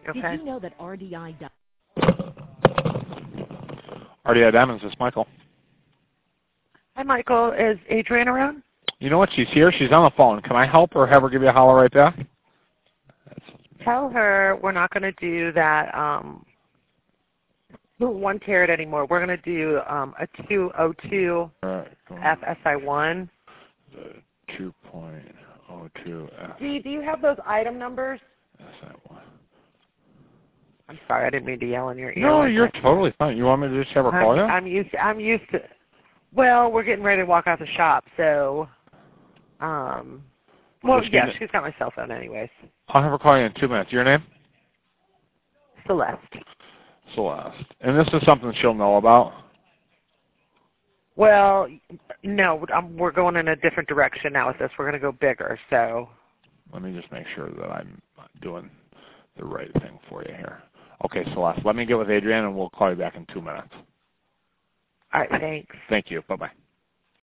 Okay. Did you know that RDI RDI Diamonds, this is Michael. Hi, Michael. Is Adrienne around? You know what? She's here. She's on the phone. Can I help her or have her give you a holler right back? Tell her we're not going to do that 1 carat anymore. We're going to do a 202 FSI1. The 2.02 F. Do you have those item numbers? SI1. I'm sorry, I didn't mean to yell in your ear. No, you're totally fine. You want me to just have her call you? I'm used to. Well, we're getting ready to walk out the shop, so. Well, yeah, she's got my cell phone, anyways. I'll have her call you in 2 minutes. Your name? Celeste. Celeste. And this is something she'll know about? Well, no, we're going in a different direction now with this. We're going to go bigger, so. Let me just make sure that I'm doing the right thing for you here. Okay, Celeste, let me get with Adrienne, and we'll call you back in 2 minutes. All right, thanks. Thank you. Bye-bye.